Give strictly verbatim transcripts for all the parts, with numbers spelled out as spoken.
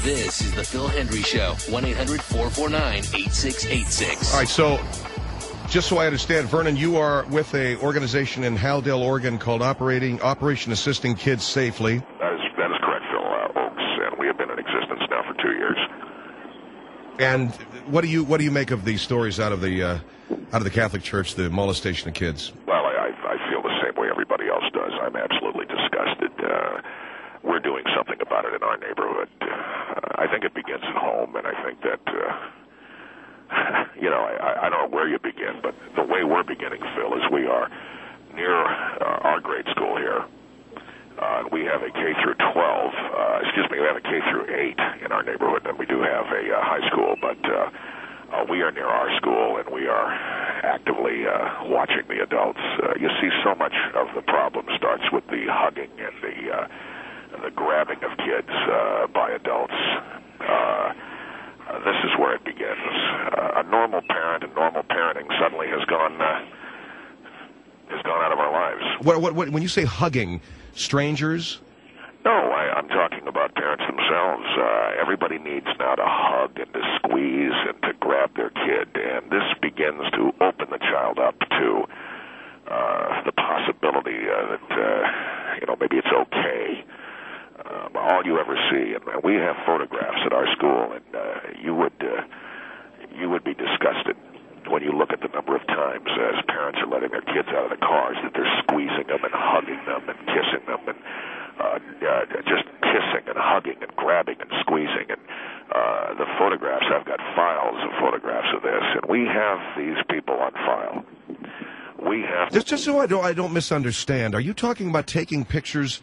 This is the Phil Hendry Show. one eight hundred four four nine eight six eight six. All right, so just so I understand, Vernon, you are with a organization in Haldale, Oregon called Operating Operation Assisting Kids Safely. That is, that is correct, Phil uh, Oaks, and we have been in existence now for two years. And what do you what do you make of these stories out of the uh, out of the Catholic Church, the molestation of kids? Well, I, I feel the same way everybody else does. I'm absolutely disgusted. Uh, we're doing something about it in our neighborhood. Uh, I think it begins at home, and I think that, uh, you know, I, I don't know where you begin, but the way we're beginning, Phil, is we are near uh, our grade school here. Uh, we have a K through twelve, uh, excuse me, we have a K through eight in our neighborhood, and we do have a uh, high school, but uh, uh, we are near our school, and we are actively uh, watching the adults. Uh, you see so much of the problem starts with the hugging and the uh, the grabbing of kids uh, by adults. Uh, uh, this is where it begins. Uh, a normal parent and normal parenting suddenly has gone uh, has gone out of our lives. What, what, what, when you say hugging, strangers? No, I, I'm talking about parents themselves. Uh, everybody needs now to hug and to squeeze and to grab their kid, and this begins to open the child up to uh, the possibility uh, that uh, you know maybe it's okay. Um, all you ever see, and we have photographs at our school, and uh, you would uh, you would be disgusted when you look at the number of times as parents are letting their kids out of the cars that they're squeezing them and hugging them and kissing them and uh, uh, just kissing and hugging and grabbing and squeezing. And uh, the photographs, I've got files of photographs of this, and we have these people on file. We have just just so I don't I don't misunderstand. Are you talking about taking pictures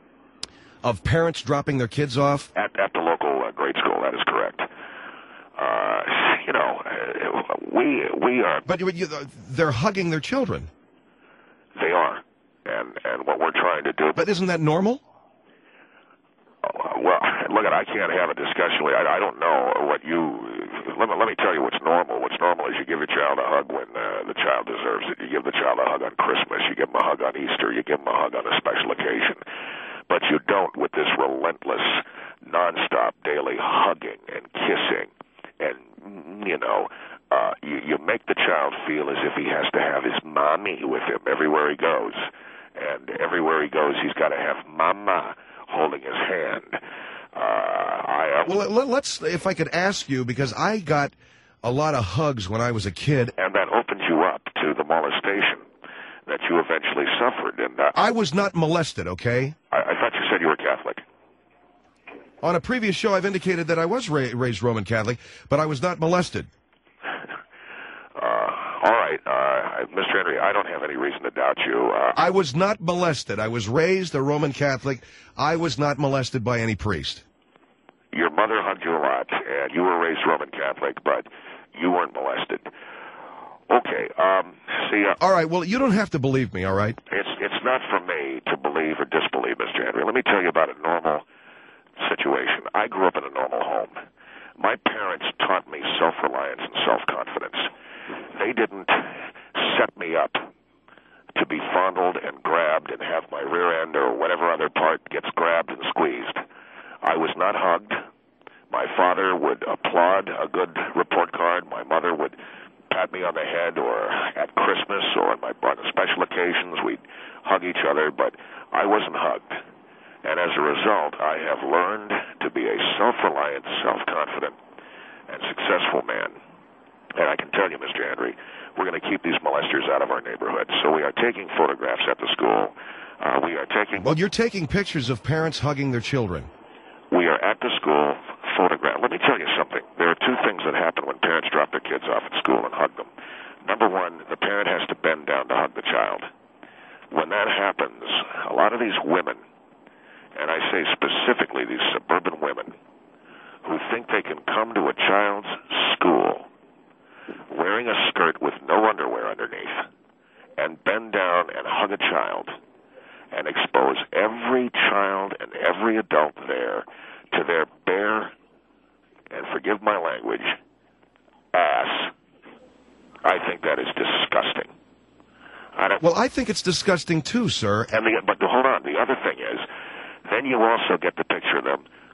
of parents dropping their kids off at at the local uh, grade school? That is correct. Uh, you know, uh, we we are. But you, you, they're hugging their children. They are, and and what we're trying to do. But isn't that normal? Uh, well, look, I can't have a discussion. I, I don't know what you. Let me let me tell you what's normal. What's normal is you give your child a hug when uh, the child deserves it. You give the child a hug on Christmas. You give them a hug on Easter. You give them a hug on a special occasion. But you don't with this relentless, nonstop, daily hugging and kissing. And, you know, uh, you, you make the child feel as if he has to have his mommy with him everywhere he goes. And everywhere he goes, he's got to have mama holding his hand. Uh, I, uh, well, let's, if I could ask you, because I got a lot of hugs when I was a kid. And that opens you up to the molestation that you eventually suffered. And uh, I was not molested, okay? I, I thought you said you were Catholic. On a previous show, I've indicated that I was ra raised Roman Catholic, but I was not molested. Uh, all right, uh, Mister Henry, I don't have any reason to doubt you. Uh, I was not molested. I was raised a Roman Catholic. I was not molested by any priest. Your mother hugged you a lot, and you were raised Roman Catholic, but you weren't molested. Okay, um, see... Uh, all right, well, you don't have to believe me, all right? It's, it's not for me to believe or disbelieve, Mister Henry. Let me tell you about a normal situation. I grew up in a normal home. My parents taught me self-reliance and self-confidence. They didn't set me up to be fondled and grabbed and have my rear end or whatever other part gets grabbed and squeezed. I was not hugged. My father would applaud a good report card. My mother would pat me on the head, or at Christmas or on my on special occasions we'd hug each other, but I wasn't hugged. And as a result, I have learned to be a self-reliant, self-confident, and successful man. And I can tell you, Mister Henry, we're going to keep these molesters out of our neighborhood. So we are taking photographs at the school. Uh, we are taking... Well, you're taking pictures of parents hugging their children. We are at the school, photograph. Let me tell you something. There are two things that happen when parents drop their kids off at school and hug them. Number one, the parent has to bend down to hug the child. When that happens, a lot of these women, and I say specifically these suburban women, who think they can come to a child's school wearing a skirt with no underwear underneath and bend down and hug a child and expose every child and every adult there to their bare, and forgive my language, ass. I think that is disgusting. I don't, well, I think it's disgusting too, sir. And the, but hold on, the other thing is, then you also get the picture of them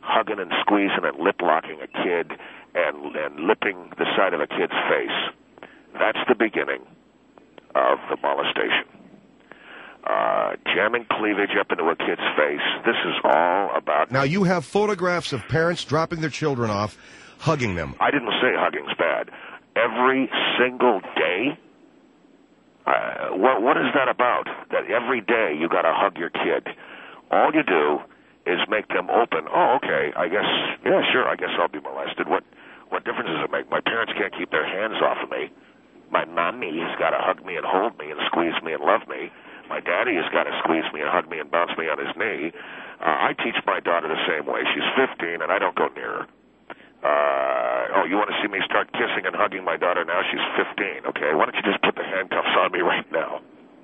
hugging and squeezing and lip-locking a kid and, and lipping the side of a kid's face. That's the beginning of the molestation. Uh, jamming cleavage up into a kid's face. This is all about... Now, you have photographs of parents dropping their children off, hugging them. I didn't say hugging's bad. Every single day? Uh, what, what is that about? That every day you got to hug your kid. All you do is make them open. Oh, okay, I guess, yeah, sure, I guess I'll be molested. What, what difference does it make? My parents can't keep their hands off of me. My mommy has got to hug me and hold me and squeeze me and love me. My daddy has got to squeeze me and hug me and bounce me on his knee. Uh, I teach my daughter the same way. She's fifteen, and I don't go near her. Uh, oh, you want to see me start kissing and hugging my daughter now? She's fifteen, okay? Why don't you just put the handcuffs on me right now?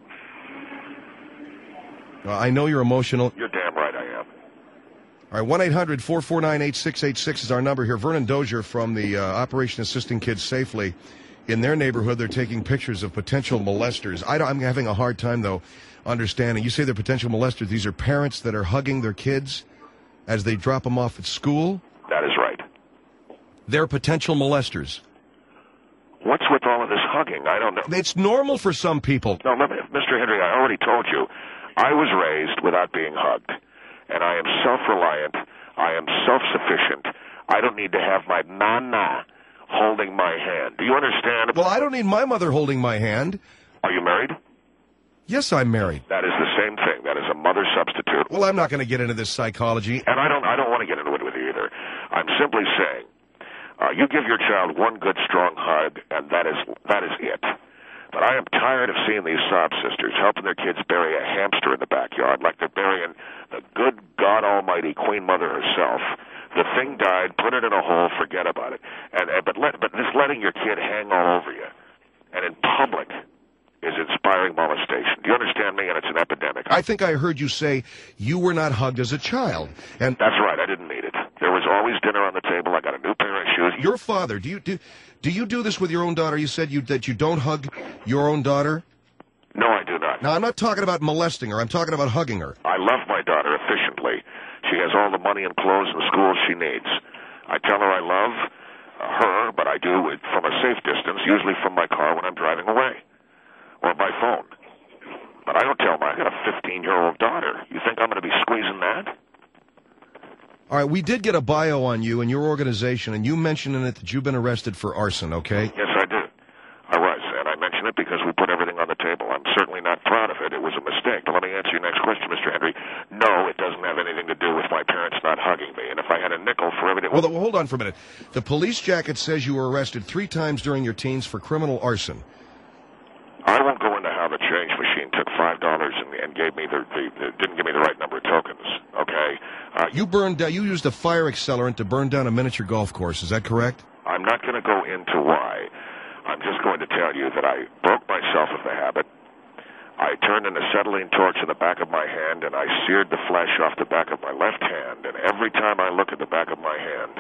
Well, I know you're emotional. You're damn right I am. All right, one eight hundred four four nine eight six eight six is our number here. Vernon Dozier from the uh, Operation Assisting Kids Safely. In their neighborhood, they're taking pictures of potential molesters. I don't, I'm having a hard time, though, understanding. You say they're potential molesters. These are parents that are hugging their kids as they drop them off at school? That is right. They're potential molesters. What's with all of this hugging? I don't know. It's normal for some people. No, Mister Henry, I already told you. I was raised without being hugged, and I am self-reliant. I am self-sufficient. I don't need to have my nana holding my hand. Do you understand? Well, I don't need my mother holding my hand. Are you married? Yes, I'm married. That is the same thing. That is a mother substitute. Well, I'm not going to get into this psychology. And I don't I don't want to get into it with you either. I'm simply saying, uh, you give your child one good, strong hug, and that is that is it. But I am tired of seeing these sob sisters helping their kids bury a hamster in the backyard like they're burying the good God Almighty Queen Mother herself. The thing died, put it in a hole, forget about it. And, and but let, but just letting your kid hang all over you, and in public, is inspiring molestation. Do you understand me? And it's an epidemic. I think I heard you say you were not hugged as a child, and that's right. I didn't need it. There was always dinner on the table. I got a new pair of shoes. Your father, do you do? Do you do this with your own daughter? You said you that you don't hug your own daughter. No, I do not. Now, I'm not talking about molesting her. I'm talking about hugging her. I love my daughter efficiently. She has all the money and clothes and schools she needs. I tell her I love her, but I do it from a safe distance, usually from my car when I'm driving away, or by phone. But I don't tell my, I got a fifteen-year-old daughter. You think I'm going to be squeezing that? All right, we did get a bio on you and your organization, and you mentioned in it that you've been arrested for arson, okay? Yes, I did. I was, and I mention it because we put everything on the table. I'm certainly not proud of it. It was a mistake. But let me answer your next question, Mister Henry. No, it doesn't have anything to do with my parents not hugging me. And if I had a nickel for everything... Well, well, hold on for a minute. The police jacket says you were arrested three times during your teens for criminal arson. I won't go into how the change machine took five dollars and, and gave me the, the, the didn't give me the right number of tokens. Okay, uh, you burned. Uh, you used a fire accelerant to burn down a miniature golf course. Is that correct? I'm not going to go into why. I'm just going to tell you that I broke myself of the habit. I turned an acetylene torch in the back of my hand, and I seared the flesh off the back of my left hand. And every time I look at the back of my hand,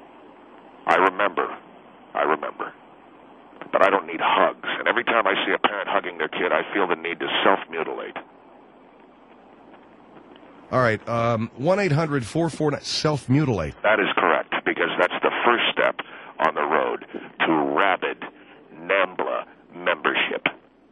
I remember. I remember. But I don't need hugs. And every time I see a parent hugging their kid, I feel the need to self-mutilate. All right, um, one eight hundred four four nine, self-mutilate. That is correct, because that's the first step on the road to rabid NAMBLA membership.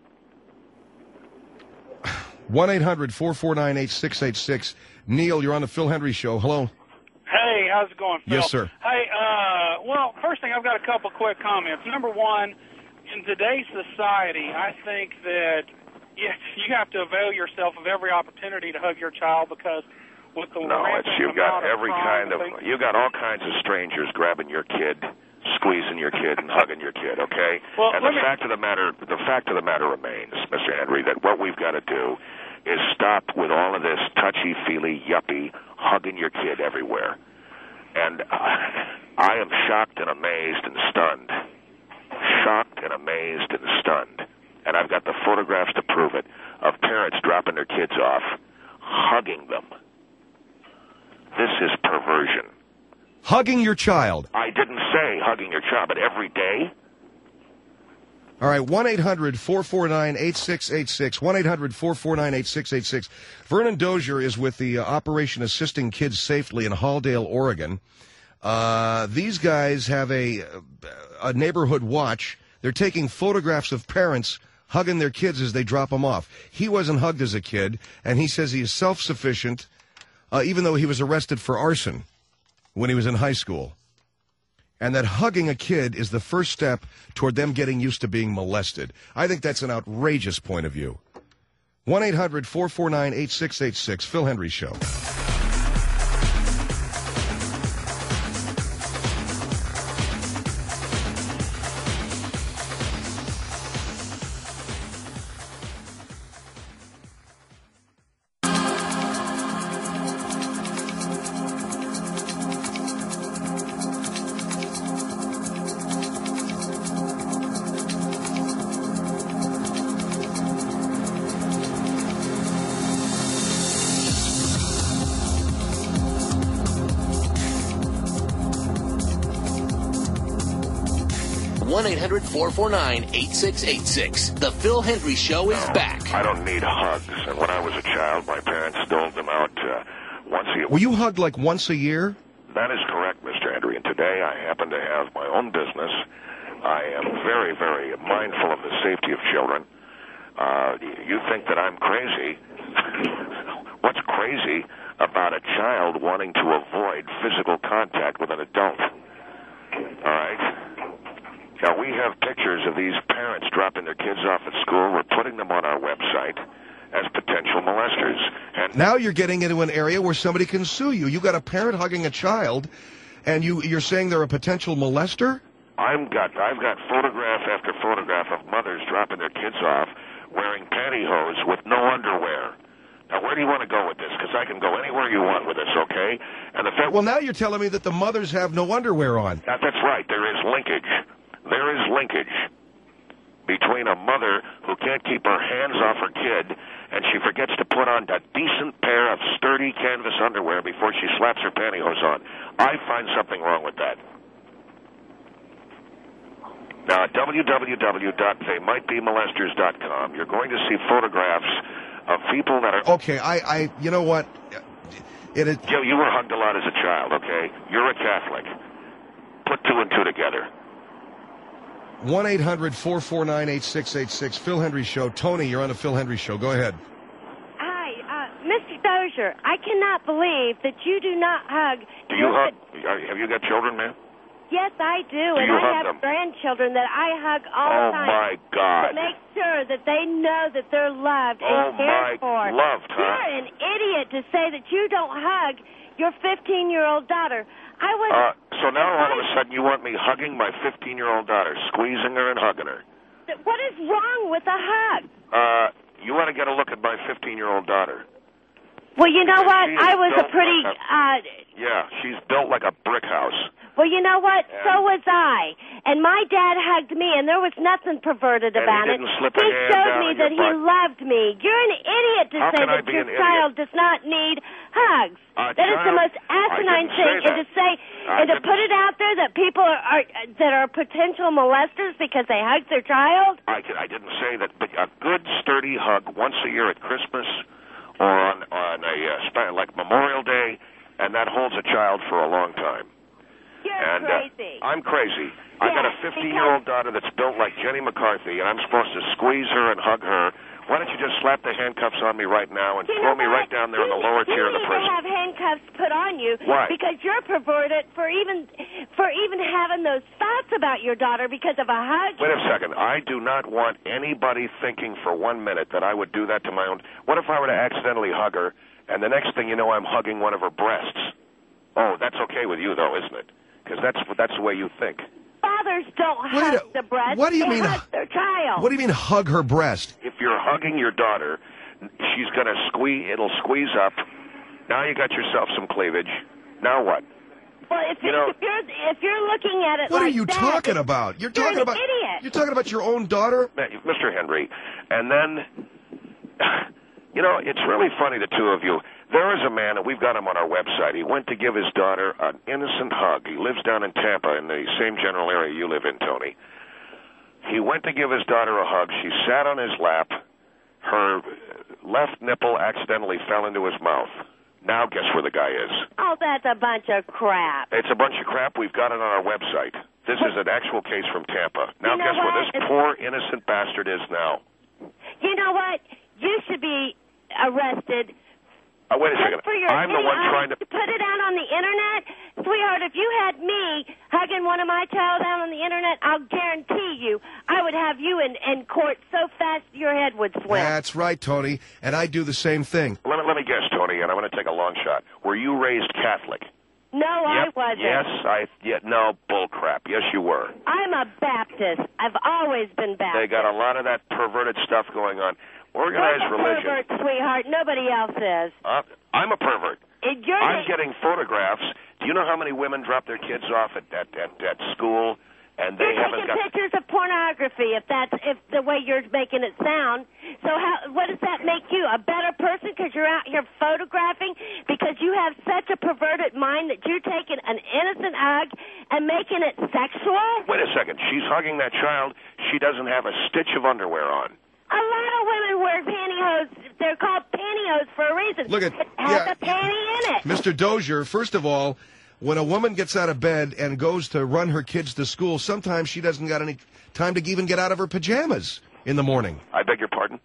one eight hundred four four nine eight six eight six. Neil, you're on the Phil Hendry Show. Hello. Hey, how's it going, Phil? Yes, sir. Hey, uh, well, first thing, I've got a couple quick comments. Number one, in today's society, I think that yes, you have to avail yourself of every opportunity to hug your child because with the no, it's you've got every kind of things, you got all kinds of strangers grabbing your kid, squeezing your kid, and hugging your kid. Okay, well, and the me, fact of the matter, the fact of the matter remains, Mister Henry, that what we've got to do is stop with all of this touchy-feely, yuppie, hugging your kid everywhere. And uh, I am shocked and amazed and stunned. Shocked and amazed and stunned. And I've got the photographs to prove it, of parents dropping their kids off, hugging them. This is perversion. Hugging your child. I didn't say hugging your child, but every day. All All right, one eight hundred four four nine eight six eight six, one eight hundred four four nine eight six eight six. Vernon Dozier is with the uh, Operation Assisting Kids Safely in Halldale, Oregon. Uh, these guys have a, a neighborhood watch. They're taking photographs of parents hugging their kids as they drop them off. He wasn't hugged as a kid, and he says he is self-sufficient, uh, even though he was arrested for arson when he was in high school. And that hugging a kid is the first step toward them getting used to being molested. I think that's an outrageous point of view. one eight hundred four four nine eight six eight six, Phil Hendrie Show. one eight hundred four four nine eight six eight six. The Phil Hendrie Show is No, back. I don't need hugs. And when I was a child, my parents doled them out uh, once a year. Were you hugged like once a year? That is correct, Mister Hendrie. And today I happen to have my own business. I am very, very mindful of the safety of children. Uh, you think that I'm crazy. What's crazy about a child wanting to avoid physical contact with an adult? All right? Now, we have pictures of these parents dropping their kids off at school. We're putting them on our website as potential molesters. And Now you're getting into an area where somebody can sue you. You got a parent hugging a child, and you, you're saying they're a potential molester? I'm got, I've got photograph after photograph of mothers dropping their kids off wearing pantyhose with no underwear. Now, where do you want to go with this? Because I can go anywhere you want with this, okay? And the fact, Well, now you're telling me that the mothers have no underwear on. that, that's right. There is linkage. There is linkage between a mother who can't keep her hands off her kid and she forgets to put on a decent pair of sturdy canvas underwear before she slaps her pantyhose on. I find something wrong with that. Now, at w w w dot they might be molesters dot com, you're going to see photographs of people that are... Okay, I, I you know what? It is... You, you were hugged a lot as a child, okay? You're a Catholic. Put two and two together. one eight hundred four four nine eight six eight six, Phil Hendrie Show. Tony, you're on the Phil Hendrie Show. Go ahead. Hi, uh, Mister Dozier. I cannot believe that you do not hug. Do you hug? Have you got children, man? Yes, I do, Do and you I hug have them? grandchildren that I hug all Oh, the time. my God. To make sure that they know that they're loved Oh, and cared my for. loved, huh? You're an idiot to say that you don't hug your fifteen-year-old daughter. I was. Uh, so now all of a sudden you want me hugging my fifteen-year-old daughter, squeezing her and hugging her. What is wrong with a hug? Uh, you want to get a look at my fifteen-year-old daughter. Well, you know what? She is I was a built pretty. like Uh, Yeah, she's built like a brick house. Well, you know what? And- So was I. And my dad hugged me, and there was nothing perverted And he about didn't it. slip a he hand showed down me in that your he butt? loved me. You're an idiot to How say can I that be your an idiot? child does not need hugs. A That is the child- most I asinine didn't thing, say and that. to say I and to didn't- put it out there that people are, are that are potential molesters because they hugged their child. I, can, I didn't say that, but a good sturdy hug once a year at Christmas or on on a uh, spa- like Memorial Day, and that holds a child for a long time. You're And crazy. Uh, I'm crazy. I got a Yes, fifteen-year-old daughter that's built like Jenny McCarthy, and I'm supposed to squeeze her and hug her. Why don't you just slap the handcuffs on me right now and You throw know me what? right down there in the You- lower tier of the You prison? need to have handcuffs put on you. Why? Because you're perverted for even for even having those thoughts about your daughter because of a hug. Wait a second. I do not want anybody thinking for one minute that I would do that to my own. What if I were to accidentally hug her, and the next thing you know, I'm hugging one of her breasts? Oh, that's okay with you, though, isn't it? Because that's that's the way you think. Fathers don't Wait hug a- the breast. what do you they mean, hug their child. What do you mean hug her breast? If you're hugging your daughter, she's going to squeeze. It'll squeeze up. Now you got yourself some cleavage. Now what? Well, if, You you know- if you're if you're looking at it What like are you that, talking about? You're you're talking an about idiot. You're talking about your own daughter? Mister Hendrie, and then, you know, it's really funny, the two of you. There is a man, and we've got him on our website. He went to give his daughter an innocent hug. He lives down in Tampa in the same general area you live in, Tony. He went to give his daughter a hug. She sat on his lap. Her left nipple accidentally fell into his mouth. Now guess where the guy is. Oh, that's a bunch of crap. It's a bunch of crap. We've got it on our website. This is an actual case from Tampa. Now You know guess where what? this It's- poor innocent bastard is now. You know what? You should be arrested. Uh, wait a Just second. for your I'm the one video. trying to... Put it out on the internet. Sweetheart, if you had me hugging one of my child out on the internet, I'll guarantee you I would have you in, in court so fast your head would swim. That's right, Tony. And I do the same thing. Let me, let me guess, Tony, and I'm going to take a long shot. Were you raised Catholic? No, I Yep. wasn't. Yes, I... Yeah, no, bull crap. Yes, you were. I'm a Baptist. I've always been Baptist. They got a lot of that perverted stuff going on. Organized You're a religion. pervert, sweetheart. Nobody else is. Uh, I'm a pervert. It- You're I'm the- getting photographs. Do you know how many women drop their kids off at at, at, at school, and they You're haven't taking got... pictures of pornography, if that's if the way you're making it sound. So how? What does that make you? A better person because you're out here photographing? Because you have such a perverted mind that you're taking an innocent hug and making it sexual? Wait a second. She's hugging that child. She doesn't have a stitch of underwear on. A lot of women wear pantyhose. They're called pantyhose for a reason. Look at- It has yeah. a panty in it. Mister Dozier, first of all, when a woman gets out of bed and goes to run her kids to school, sometimes she doesn't got any time to even get out of her pajamas in the morning. I beg your pardon?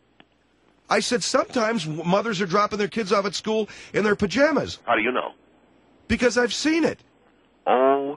I said sometimes mothers are dropping their kids off at school in their pajamas How do you know? because I've seen it. Oh,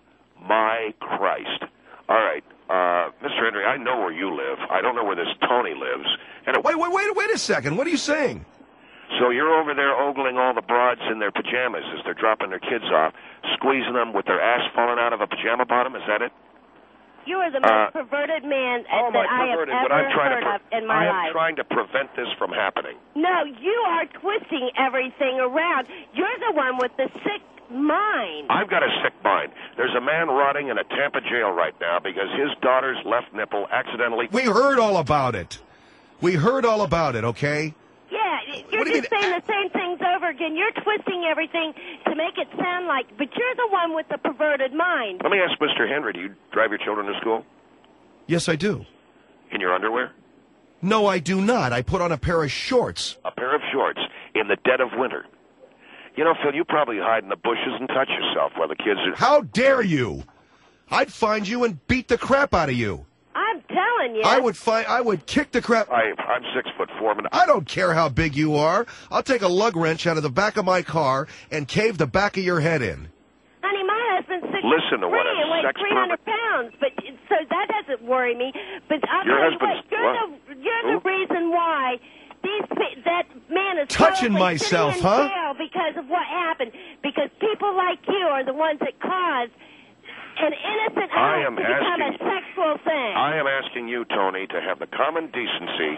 my Christ. All right. Uh, Mister Henry, I know where you live. I don't know where this Tony lives. And it, Wait, wait, wait, wait a second. What are you saying? So you're over there ogling all the broads in their pajamas as they're dropping their kids off, squeezing them with their ass falling out of a pajama bottom? Is that it? You are the Uh, most perverted man Oh, that my I have perverted. ever What I'm trying heard to of in my I am life. trying to prevent this from happening. No, you are twisting everything around. You're the one with the sick mind. I've got a sick mind. There's a man rotting in a Tampa jail right now because his daughter's left nipple accidentally... We heard all about it. We heard all about it, okay? Yeah, you're What do you just mean? saying the same things over again. You're twisting everything to make it sound like, but you're the one with the perverted mind. Let me ask Mister Henry, do you drive your children to school Yes, I do. in your underwear? No, I do not. I put on a pair of shorts. A pair of shorts in the dead of winter. You know, Phil, you probably hide in the bushes and touch yourself while the kids are... How dare you? I'd find you and beat the crap out of you. I'm telling you. I would find. I would kick the crap. I, I'm six foot four. And I don't care how big you are. I'll take a lug wrench out of the back of my car and cave the back of your head in. Honey, my husband's six Listen to three what a and weighs sex three hundred pounds, but so that doesn't worry me. But I'll Your tell husband's- you what, you're what? the you're Who? the reason why these pe- that man is Touching probably myself, sitting in huh? jail because of what happened. Because people like you are the ones that caused an innocent I act am to become a asking- sexual thing. I am asking you, Tony, to have the common decency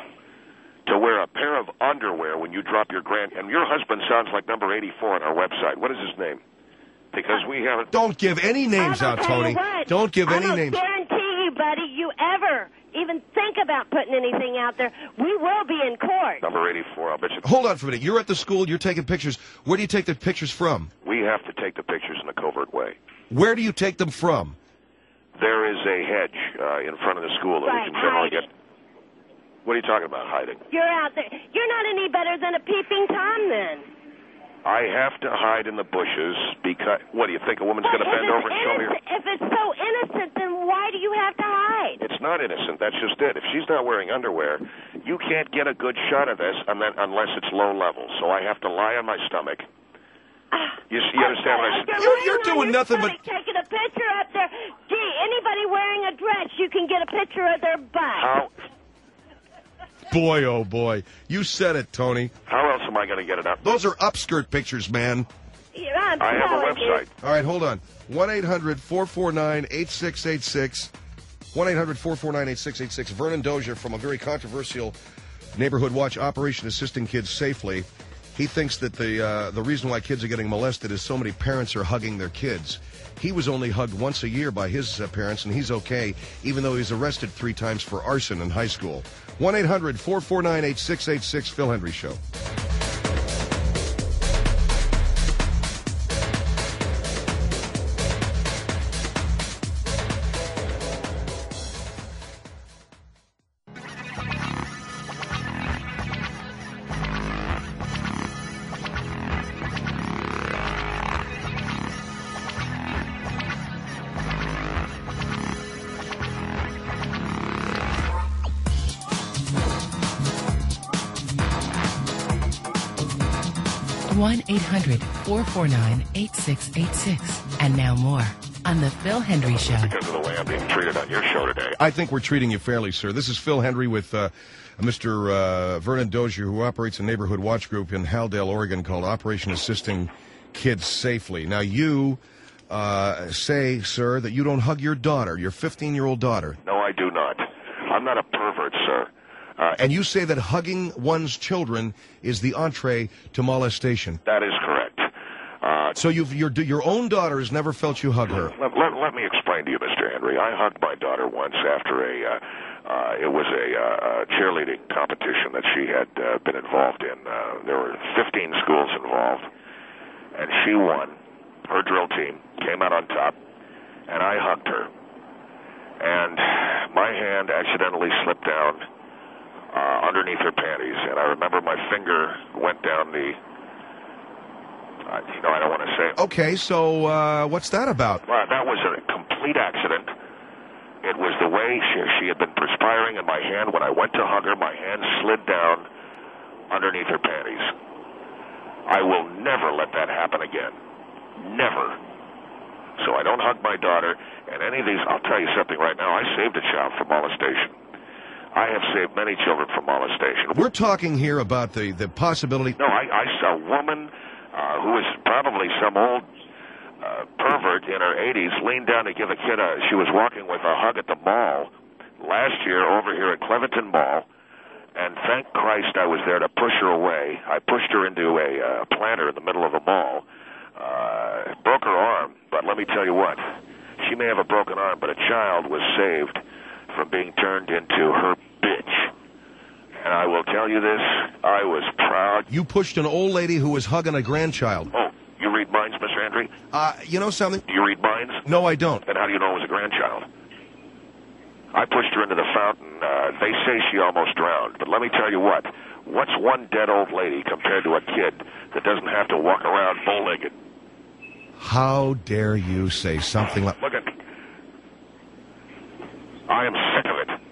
to wear a pair of underwear when you drop your grand... And your husband sounds like number eighty-four on our website. What is his name? Because we haven't... Don't give any names I'm out, gonna tell Tony. you what, Don't give I any don't names. guarantee you, buddy, you ever even think about putting anything out there, we will be in court. Number eighty-four, I'll bet you... Hold on for a minute. You're at the school. You're taking pictures. Where do you take the pictures from? We have to take the pictures in a covert way. Where do you take them from? There is a hedge uh, in front of the school that Right, we can generally hiding. get... What are you talking about, hiding? You're out there. You're not any better than a peeping Tom, then. I have to hide in the bushes because... What, do you think a woman's going to Well, bend if over it's and show me her... innocent- If it's so innocent, then why do you have to hide? It's not innocent. That's just it. If she's not wearing underwear, you can't get a good shot of this and then, unless it's low level. So I have to lie on my stomach. You, see, you understand what I said? You're- you're doing nothing but- taking a picture up there. Gee, anybody wearing a dress, you can get a picture of their butt. How, Boy, oh boy. You said it, Tony. how else am I going to get it up? Those are upskirt pictures, man. Yeah, I'm I have a telling you. website. All right, hold on. one eight hundred four four nine eight six eight six. one eight hundred four four nine eight six eight six. Vernon Dozier from a very controversial Neighborhood Watch Operation Assisting Kids Safely. He thinks that the uh, the reason why kids are getting molested is so many parents are hugging their kids. He was only hugged once a year by his uh, parents, and he's okay, even though he was arrested three times for arson in high school. one eight hundred four four nine eight six eight six. Phil Hendry Show. one eight hundred four four nine eight six eight six. And now more on The Phil Hendry Show. Because of the way I'm being treated on your show today. I think we're treating you fairly, sir. This is Phil Hendry with uh, Mister Uh, Vernon Dozier, who operates a neighborhood watch group in Haldale, Oregon, called Operation Assisting Kids Safely. Now, you uh, say, sir, that you don't hug your daughter, your fifteen-year-old daughter. No, I do not. I'm not a pervert, sir. Uh, and you say that hugging one's children is the entree to molestation. That is correct. Uh, so you've, your your own daughter has never felt you hug her. Let, let, let me explain to you, Mister Henry. I hugged my daughter once after a, uh, uh, it was a uh, cheerleading competition that she had uh, been involved in. Uh, there were fifteen schools involved, and she won. Her drill team came out on top, and I hugged her. And my hand accidentally slipped down uh, underneath her panties, and I remember my finger went down the, uh, you know, I don't want to say it. Okay, so uh, what's that about? Well, that was a complete accident. It was the way she, she had been perspiring in my hand. When I went to hug her, my hand slid down underneath her panties. I will never let that happen again. Never. So I don't hug my daughter, and any of these, I'll tell you something right now, I saved a child from molestation. I have saved many children from molestation. We're talking here about the, the possibility... No, I, I saw a woman uh, who was probably some old uh, pervert in her eighties lean down to give a kid a... She was walking with a hug at the mall last year over here at Cleventon Mall, and thank Christ I was there to push her away. I pushed her into a uh, planter in the middle of the mall. Uh, broke her arm, but let me tell you what, she may have a broken arm, but a child was saved from being turned into her bitch. And I will tell you this, I was proud. You pushed an old lady who was hugging a grandchild. Oh, you read minds, Mister Henry? Uh, you know something? Do you read minds? No, I don't. Then how do you know it was a grandchild? I pushed her into the fountain. Uh, they say she almost drowned, but let me tell you what, what's one dead old lady compared to a kid that doesn't have to walk around bow-legged? How dare you say something like... Look at me. I am sick of it.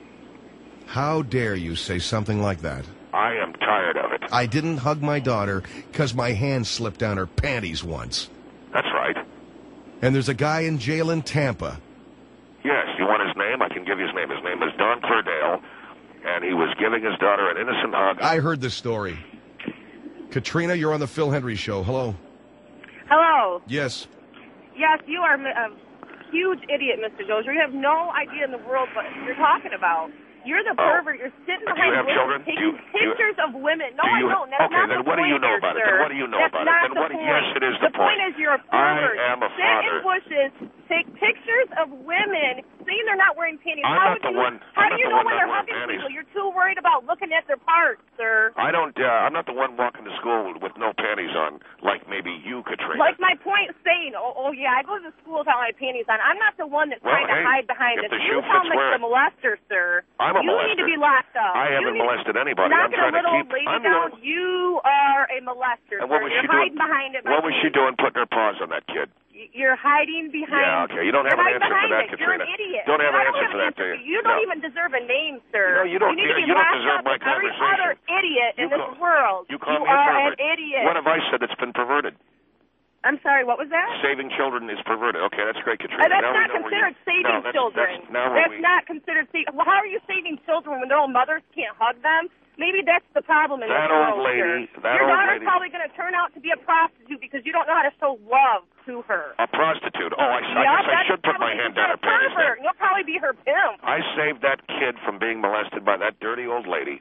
How dare you say something like that? I am tired of it. I didn't hug my daughter because my hand slipped down her panties once. That's right. And there's a guy in jail in Tampa. Yes, you want his name? I can give you his name. His name is Don Clerdale, and he was giving his daughter an innocent hug. I heard this story. Katrina, you're on the Phil Hendry Show. Hello. Hello. Yes. Yes, you are a huge idiot, Mister Dozier. You have no idea in the world what you're talking about. You're the pervert. You're sitting behind you have women children? taking Do you, pictures do you, of women. No, do you, I don't. That's okay, not then the what do you point know here, about it? sir. Then what do you know That's about not it? Then the what? point. Yes, it is the, the point. The point is you're a pervert. I am a Sit father. in bushes, take pictures of women, saying they're not wearing panties. I'm how not would the you, one. How I'm do you not know the when one they're not hugging wearing people? panties. You're too worried about looking at their parts, sir. I don't. Uh, I'm not the one walking to school with no panties on, like maybe you, Katrina. Like my point saying, oh, oh yeah, I go to school without my panties on. I'm not the one that's Well, trying to hey, hide behind if this. the You shoe sound fits, like wear the it. molester, sir. I'm a you molester. need to be locked up. I haven't you molested anybody. Knock I'm trying a to little keep. old lady I'm down. doing, You are a molester, and what sir. was You're she doing? hiding behind it. What was she doing putting her paws on that kid? You're hiding behind. Yeah, okay. You don't have you're an answer for behind that, it. Katrina. You're an idiot. Don't have I an don't answer have for an that, answer do for you? You don't No. even deserve a name, sir. No, you don't. You, need to be you don't locked deserve up my with every conversation. other idiot You in this call, world. You call you me a are pervert. an idiot. What have I said that's been perverted? I'm sorry, what was that? Saving children is perverted. Okay, that's great, Katrina. Uh, that's now not we know considered you, saving no, that's, children. That's, now that's we, not considered saving. Well, how are you saving children when their own mothers can't hug them? Maybe that's the problem in that this old world, lady, sir. that Your old daughter's lady, probably going to turn out to be a prostitute because you don't know how to show love to her. a prostitute. Oh, I, I Yep, guess I that's should put my probably hand because down her you're a panties. pervert. then. You'll probably be her pimp. I saved that kid from being molested by that dirty old lady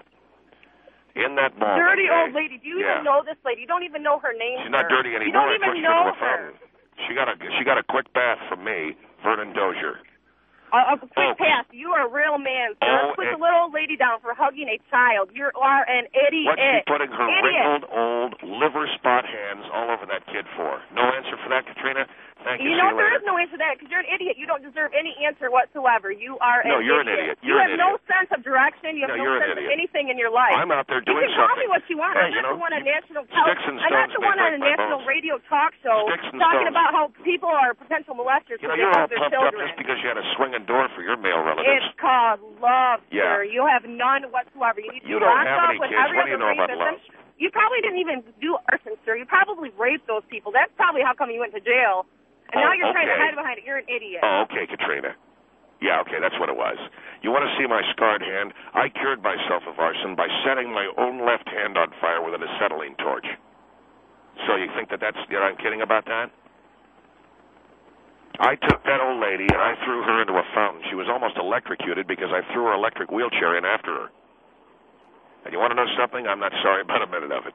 in that mall. Dirty that day. old lady. Do you yeah. even know this lady? You don't even know her name. She's not sir. dirty anymore. You don't I even pushed know her to the her. fountain. She got a she got a quick bath from me, Vernon Dozier. A, a quick Oh. pass. You are a real man, sir. Oh, Put it- the little old lady down for hugging a child. You are an idiot. What's she putting her idiot. wrinkled old liver spot hands all over that kid for? No answer for that, Katrina? Thank you. You See know, you there later. is no answer to that because you're an idiot. You don't deserve any answer whatsoever. You are No, an you're an idiot. idiot. You're you have an no idiot. sense of direction. You have No, no, you're an sense of idiot. anything in your life. I'm out there doing you can call something. me what you want. Hey, I'm you not know, the one on you- national television. Sticks and I'm not stones the may one on break a my national bones. radio talk show Sticks and talking stones. about how people are potential molesters. You know, who you're they all love their pumped up children. just because you had a swinging door for your male relatives. It's called love, Yeah. sir. You have none whatsoever. You need to You be don't locked have up any with kids. every What do you other know about rapist. love? You probably didn't even do arson, sir. You probably raped those people. That's probably how come you went to jail. And Oh, now you're trying to okay. hide behind it. You're an idiot. Oh, okay, Katrina. Yeah, okay, that's what it was. You want to see my scarred hand? I cured myself of arson by setting my own left hand on fire with an acetylene torch. So you think that that's, you know, I'm kidding about that? I took that old lady and I threw her into a fountain. She was almost electrocuted because I threw her electric wheelchair in after her. And you want to know something? I'm not sorry about a minute of it.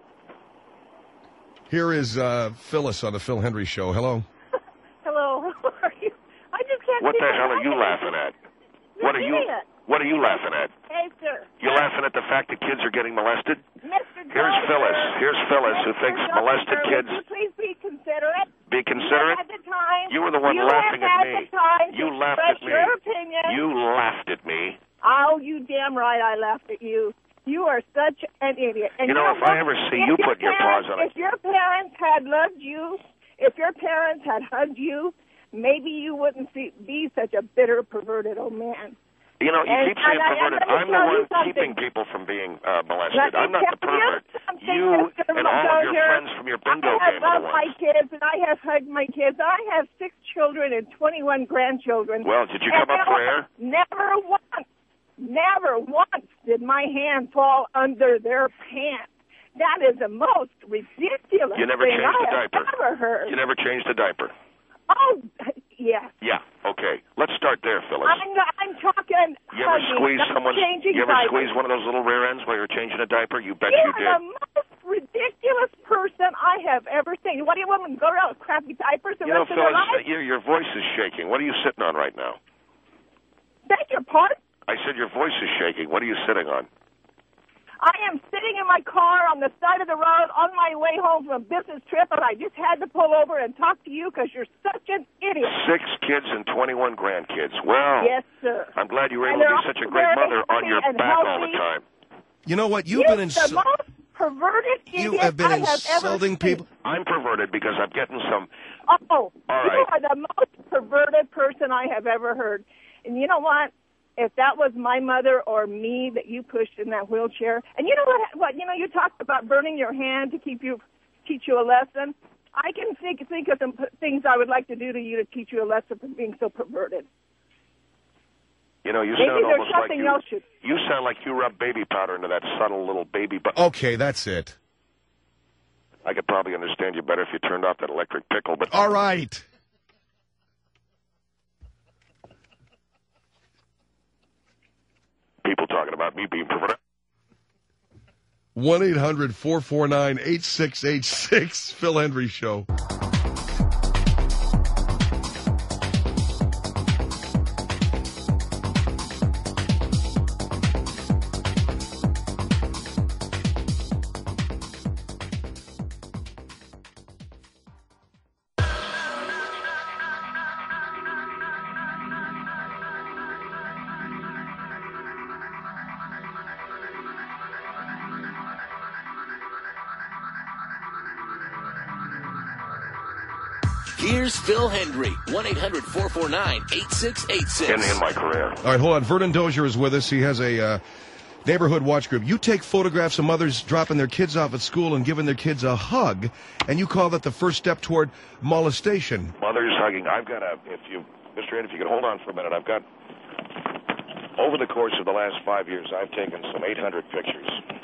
Here is uh, Phyllis on the Phil Hendry Show. Hello. Hello. How are you? I just can't What the figure hell are out you it. laughing at? What are you Idiot. What are you laughing at? Hey, sir. You're laughing at the fact that kids are getting molested? Mister Here's Dozier. Phyllis. Here's Phyllis who Mister thinks Dozier, molested kids. Would you please be considerate? Be considerate? You have had the time. You were the one you laughing have at had me. The time You to laughed express at me. Your opinion. You laughed at me. Oh, you damn right I laughed at you. You are such an idiot. And You know, if what? I ever see If you putting your parents- paws on it- If your parents had loved you, if your parents had hugged you, maybe you wouldn't see, be such a bitter, perverted old man. You know, you And- keep saying and I- perverted. and let me I'm the tell you one something. keeping people from being uh, molested. Let me I'm not the tell you pervert. something, You Mister and all of your Dozier. friends from your bingo I have game are the loved my ones. kids, and I have hugged my kids. I have six children and twenty-one grandchildren. Well, did you And come up for air? Never once, never once did my hand fall under their pants. That is the most ridiculous You never thing changed I the have diaper. ever heard. You never changed the diaper. Oh, yes. Yeah, okay. Let's start there, Phyllis. I'm, I'm talking You ever hugging, squeeze not someone's? changing You ever diapers. squeeze one of those little rear ends while you're changing a diaper? You bet You you are did. the most ridiculous person I have ever seen. What do you want me to go around with crappy diapers the You know, rest of their Phyllis, life? your your voice is shaking. What are you sitting on right now? Beg your pardon? I said your voice is shaking. What are you sitting on? I am sitting in my car on the side of the road on my way home from a business trip, and I just had to pull over and talk to you because you're such an idiot. Six kids and twenty-one grandkids. Well, Yes, sir. I'm glad you were And able to they're be such a all great very mother on your happy and back all the healthy. time. You know what? You've You're been the insu- most perverted idiot you have been I have insulting ever seen. people. I'm perverted because I'm getting some. Oh, All you right. are the most perverted person I have ever heard. And you know what? If that was my mother or me that you pushed in that wheelchair, and you know what? What you know? You talked about burning your hand to keep you teach you a lesson. I can think think of some p- things I would like to do to you to teach you a lesson from being so perverted. You know, you Maybe sound there's almost like something you. else you. You sound like you rub baby powder into that subtle little baby. Bu- Okay, that's it. I could probably understand you better if you turned off that electric pickle. But All right. people talking about me being perverted. one eight hundred four four nine eight six eight six, Phil Hendry Show. Here's Phil Hendry, one eight hundred four four nine eight six eight six. In, in my career. All right, hold on. Vernon Dozier is with us. He has a uh, neighborhood watch group. You take photographs of mothers dropping their kids off at school and giving their kids a hug, and you call that the first step toward molestation. Mothers hugging. I've got a, if you, Mister Ed, if you could hold on for a minute, I've got, over the course of the last five years, I've taken some eight hundred pictures.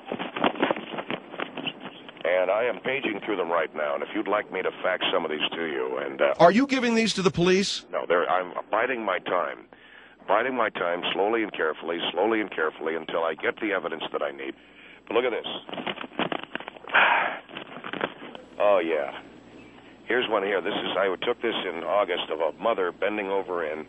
And I am paging through them right now, and if you'd like me to fax some of these to you, and... Uh, Are you giving these to the police? No, they're, I'm biding my time. Biding my time slowly and carefully, slowly and carefully, until I get the evidence that I need. But look at this. Oh, yeah. Here's one here. This is, I took this in August of a mother bending over and...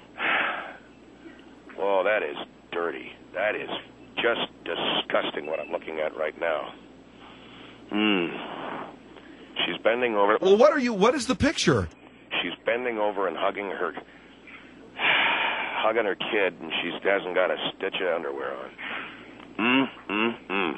Oh, that is dirty. That is just disgusting what I'm looking at right now. Hmm. She's bending over. Well, what are you? What is the picture? she's bending over and hugging her, hugging her kid, and she hasn't got a stitch of underwear on. Mm, mm, mm.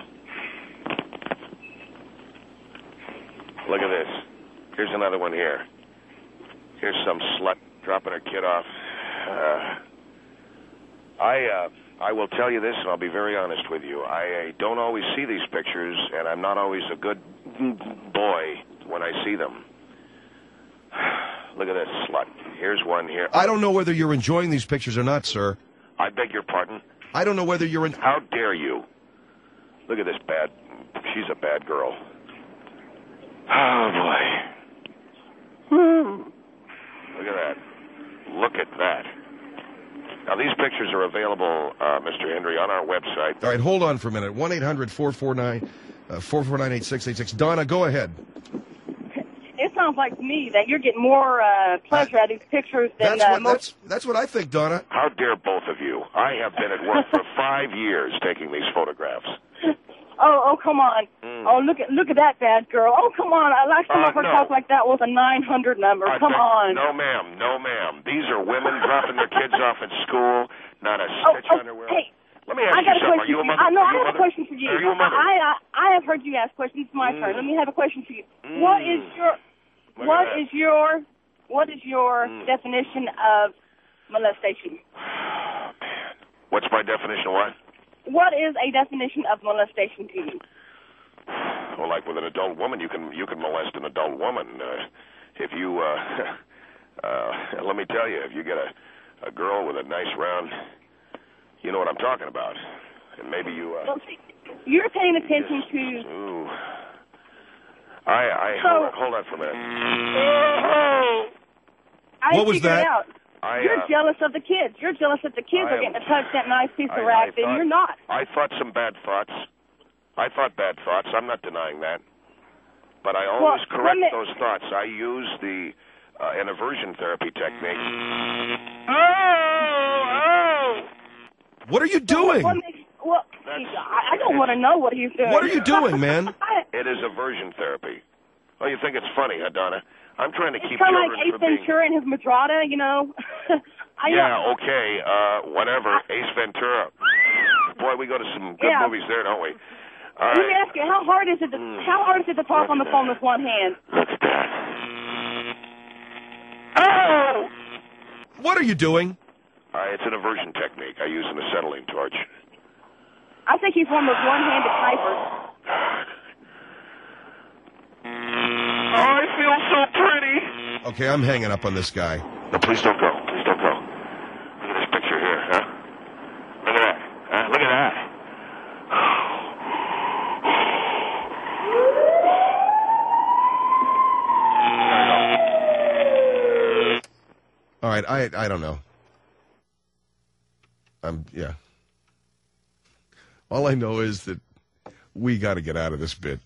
Look at this. Here's another one here. Here's some slut dropping her kid off. Uh, I uh, I will tell you this, and I'll be very honest with you. I, I don't always see these pictures, and I'm not always a good boy when I see them. Look at this slut. Here's one here. I don't know whether you're enjoying these pictures or not, sir. I beg your pardon? I don't know whether you're in... How dare you? Look at this bad... She's a bad girl. Oh, boy. Look at that. Look at that. Now, these pictures are available, uh, Mister Henry, on our website. All right, hold on for a minute. one eight hundred four four nine eight six eight six. Donna, go ahead. It sounds like to me that you're getting more uh, pleasure out of these pictures than that's, uh, what, most... that's, that's what I think, Donna. How dare both of you? I have been at work for five years taking these photographs. Oh, oh, come on. Mm. Oh, look at look at that bad girl. Oh, come on. I like some Uh, of her no. talk like that with a nine hundred number. I Come beg- on. No, ma'am. No, ma'am. These are women dropping their kids off at school, not a Oh, stitch oh, underwear. hey. Let me ask I got you a something. Are question you a for you. mother? I know Are I you a have a mother? question for you. Are you a mother? I, I I have heard you ask questions. It's my Mm. turn. Let me have a question for you. Mm. What is your Look what at that. is your what is your Mm. definition of molestation? Oh, man. What's my definition of what? What is a definition of molestation to you? Well, like with an adult woman, you can you can molest an adult woman. Uh, if you, uh, uh, let me tell you, if you get a, a girl with a nice round, you know what I'm talking about. And maybe you... Uh, Well, see, you're paying attention just, to... Ooh. I, I, So- hold on, hold on for a minute. I What was figured that? it out. I, You're uh, jealous of the kids. You're jealous that the kids I are am- getting to touch that nice piece I, of rack, I and thought- you're not. I thought some bad thoughts. I thought bad thoughts. I'm not denying that. But I always Well, correct let me- those thoughts. I use the uh, an aversion therapy technique. What are you doing? What makes, well, That's- I, I don't want to know what he's doing. What are you doing, man? I, It is aversion therapy. Oh, you think it's funny, huh, Donna? I'm trying to it's keep kind of children like Ace from being... Ventura and his Madrada, you know. I, Yeah, okay, uh, whatever. Ace Ventura. Boy, we go to some good Yeah. movies there, don't we? All Let me right. ask you, how hard is it to Mm. how hard is it to talk on the phone with one hand? Look at that. Oh! What are you doing? Uh, it's an aversion technique. I use an acetylene torch. I think he's one of those one-handed typers. I feel so pretty. Okay, I'm hanging up on this guy. No, please don't go. Please don't go. Look at this picture here, huh? Look at that. Huh? Look at that. All right, I I don't know. I'm yeah. All I know is that we got to get out of this bit.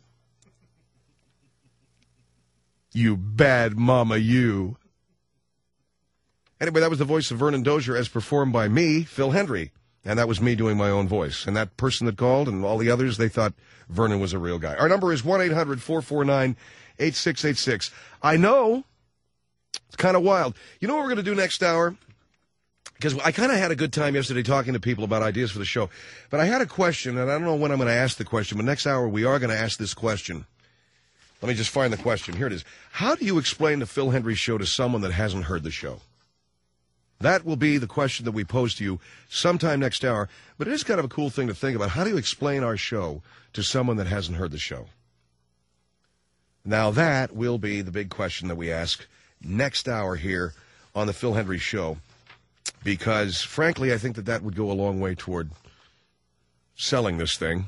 You bad mama, you. Anyway, that was the voice of Vernon Dozier as performed by me, Phil Hendry. And that was me doing my own voice. And that person that called and all the others, they thought Vernon was a real guy. Our number is one eight hundred four four nine eight six eight six. I know it's kind of wild. You know what we're going to do next hour? Because I kind of had a good time yesterday talking to people about ideas for the show. But I had a question, and I don't know when I'm going to ask the question, but next hour we are going to ask this question. Let me just find the question. Here it is. How do you explain the Phil Hendry Show to someone that hasn't heard the show? That will be the question that we pose to you sometime next hour. But it is kind of a cool thing to think about. How do you explain our show to someone that hasn't heard the show? Now that will be the big question that we ask next hour here on the Phil Hendry Show. Because, frankly, I think that that would go a long way toward selling this thing.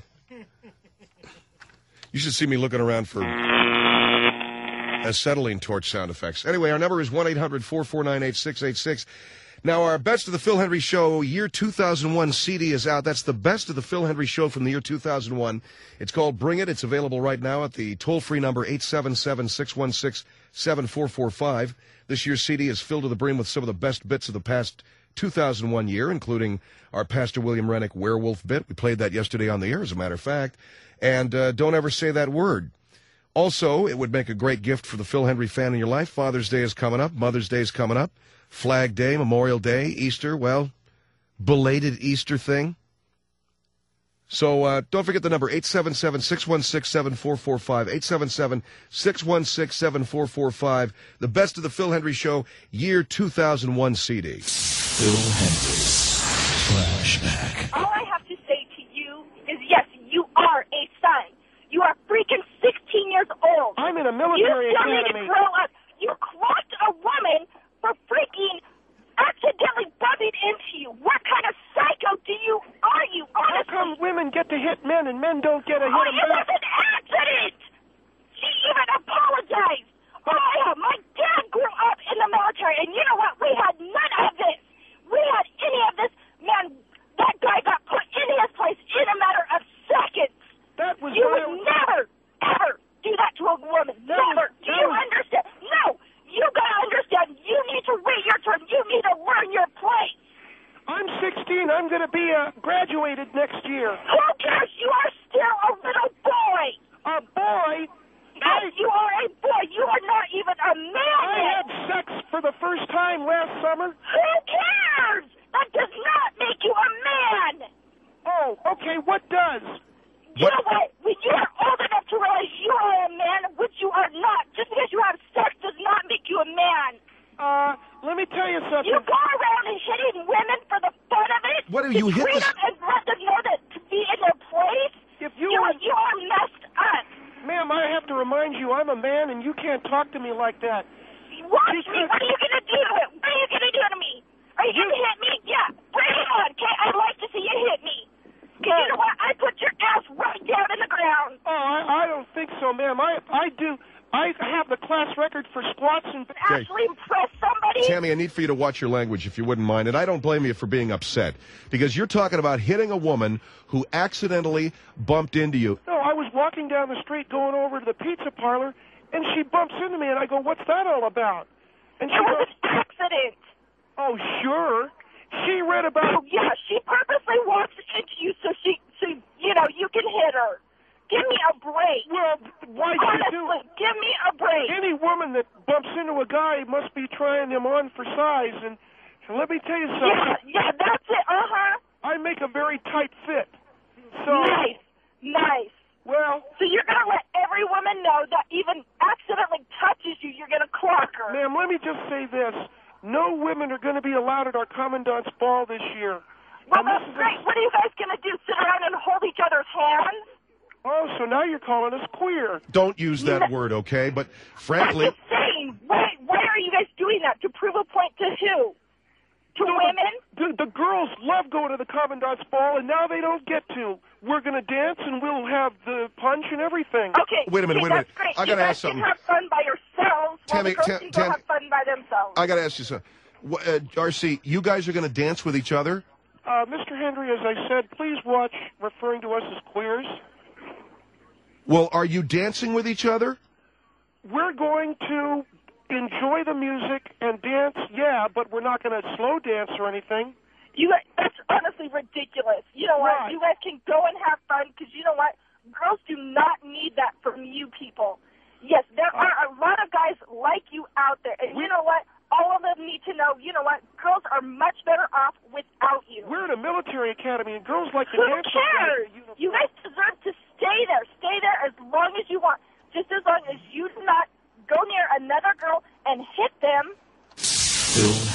You should see me looking around for acetylene torch sound effects. Anyway, our number is one eight hundred four four nine eight six eight six. Now, our Best of the Phil Hendry Show year two thousand one C D is out. That's the Best of the Phil Hendry Show from the year two thousand one. It's called Bring It. It's available right now at the toll-free number eight seven seven, six one six, seven four four five. This year's C D is filled to the brim with some of the best bits of the past two thousand one year, including our Pastor William Rennick werewolf bit. We played that yesterday on the air, as a matter of fact. And uh, Don't Ever Say That Word. Also, it would make a great gift for the Phil Hendry fan in your life. Father's Day is coming up. Mother's Day is coming up. Flag Day, Memorial Day, Easter. Well, belated Easter thing. So uh, don't forget the number, eight seven seven, six one six, seven four four five, eight seven seven, six one six, seven four four five. The Best of the Phil Hendry Show, year two thousand one C D. Phil Hendry's Flashback. All I have to say to you is, yes, you are a son. You are freaking sixteen years old. I'm in a military you still academy. need to grow up. You clocked a woman for freaking accidentally bumping into you. What kind of psycho do you are you, honestly? How come women get to hit men and men don't get to hit Oh, them it was back? an accident! She even apologized. Oh, yeah, my dad grew up in the military, and you know what? We had none of this. We had any of this. Man, that guy got put in his place in a matter of seconds. That was You my- would never, ever do that to a woman. That never. was- do that you was- understand? No. You gotta understand. You need to wait your turn. You need to learn your place. I'm sixteen. I'm going to be uh, graduated next year. Who cares? You are still a little boy. A boy? Yes, you are a boy. You are not even a man I yet. had sex for the first time last summer. Who cares? That does not make you a man. Oh, okay. What does? You know what? When you are old enough to realize you are a man, which you are not, just because you have sex does not make you a man. Uh, let me tell you something. You go around and hitting women for the fun of it. What do you to hit treat this- them and let them know that to be in their place. If you you, were- are, you are messed up. Ma'am, I have to remind you, I'm a man, and you can't talk to me like that. Watch me. What are you going to do to it? What are you going to do to me? Are you going to hit me? Yeah. Bring it on, okay? I'd like to see you hit me. Because you know what? I put your ass right down in the ground. Oh, I, I don't think so, ma'am. I, I do. I have the class record for squats and... Actually impress somebody? Tammy, I need for you to watch your language, if you wouldn't mind. And I don't blame you for being upset, because you're talking about hitting a woman who accidentally bumped into you. No, I was walking down the street going over to the pizza parlor, and she bumps into me, and I go, what's that all about? And she It was goes, an accident. oh, sure. She read Oh, about... yeah, she purposely walks into you so she, so, you know, you can hit her. Give me a break. Well, why should Honestly, you... give me a break. Any woman that bumps into a guy must be trying him on for size, and, and let me tell you something. Yeah, yeah, that's it. Uh-huh. I make a very tight fit. So, Nice. Nice. well, So you're going to let every woman know that even accidentally touches you, you're going to clock her. ma'am, let me just say this. No women are going to be allowed at our Commandant's Ball this year. Well, And this that's is a- great. What are you guys going to do, sit around and hold each other's hands? Oh, so now you're calling us queer. Don't use that word, okay? But frankly, I'm just saying, why, why are you guys doing that? To prove a point to who? To No, women? The, the girls love going to the Commandant's Ball, and now they don't get to. We're going to dance, and we'll have the punch and everything. Okay. Wait a minute, see, wait a minute. that's great. I You gotta guys ask something. can have fun by yourselves Tammy, while the girls Tam- can go Tam- have fun by themselves. I got to ask you something. Wh- Uh, R C, you guys are going to dance with each other? Uh, Mister Hendry, as I said, please watch referring to us as queers. Well, are you dancing with each other? We're going to enjoy the music and dance, yeah, but we're not going to slow dance or anything. You guys, that's honestly ridiculous. You know what? Right. You guys can go and have fun because you know what? Girls do not need that from you people. Yes, there Uh, are a lot of guys like you out there, and you know what? All of them need to know, you know what? Girls are much better off without you. We're in a military academy, and girls like to Who dance. cares? You guys deserve to stay there. Stay there as long as you want. Just as long as you do not go near another girl and hit them. Phil